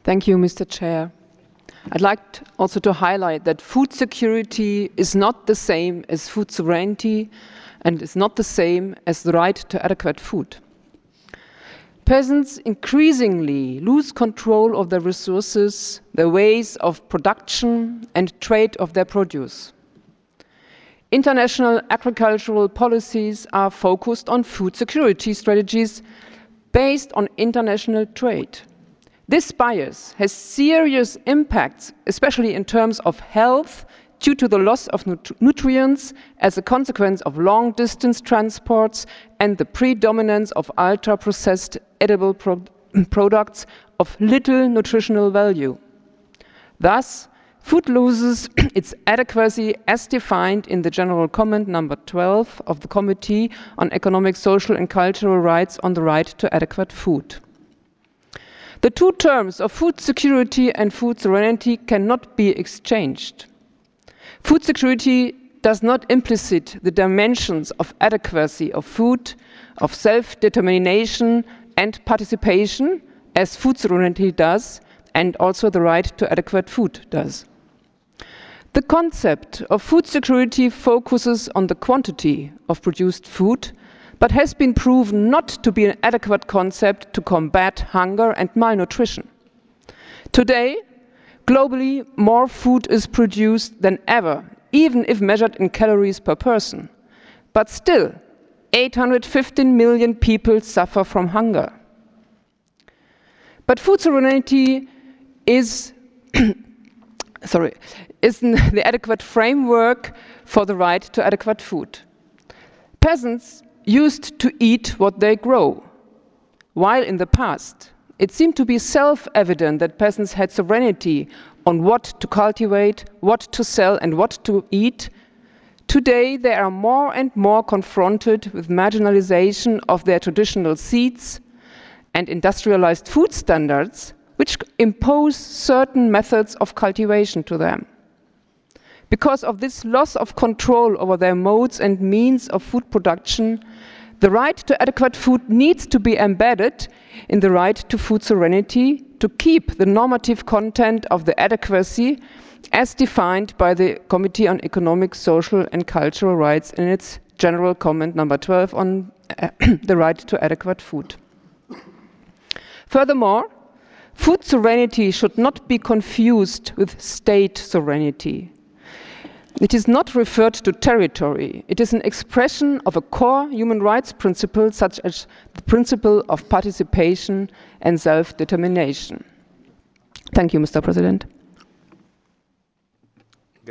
Thank you, Mr. Chair. I'd like also to highlight that food security is not the same as food sovereignty and is not the same as the right to adequate food. Peasants increasingly lose control of their resources, their ways of production and trade of their produce. International agricultural policies are focused on food security strategies based on international trade. This bias has serious impacts, especially in terms of health, due to the loss of nutrients as a consequence of long-distance transports and the predominance of ultra-processed edible products of little nutritional value. Thus, food loses its adequacy as defined in the General Comment number 12 of the Committee on Economic, Social and Cultural Rights on the right to adequate food. The two terms of food security and food sovereignty cannot be exchanged. Food security does not implicate the dimensions of adequacy of food, of self-determination and participation, as food sovereignty does, and also the right to adequate food does. The concept of food security focuses on the quantity of produced food, but has been proven not to be an adequate concept to combat hunger and malnutrition. Today, globally, more food is produced than ever, even if measured in calories per person. But still, 815 million people suffer from hunger. But food sovereignty is isn't the adequate framework for the right to adequate food. Peasants used to eat what they grow, while in the past it seemed to be self-evident that peasants had sovereignty on what to cultivate, what to sell and what to eat. Today they are more and more confronted with marginalization of their traditional seeds and industrialized food standards, which impose certain methods of cultivation to them. Because of this loss of control over their modes and means of food production, the right to adequate food needs to be embedded in the right to food sovereignty to keep the normative content of the adequacy as defined by the Committee on Economic, Social and Cultural Rights in its General Comment number 12 on the right to adequate food. Furthermore, food sovereignty should not be confused with state sovereignty. It is not referred to territory. It is an expression of a core human rights principle, such as the principle of participation and self-determination. Thank you, Mr. President.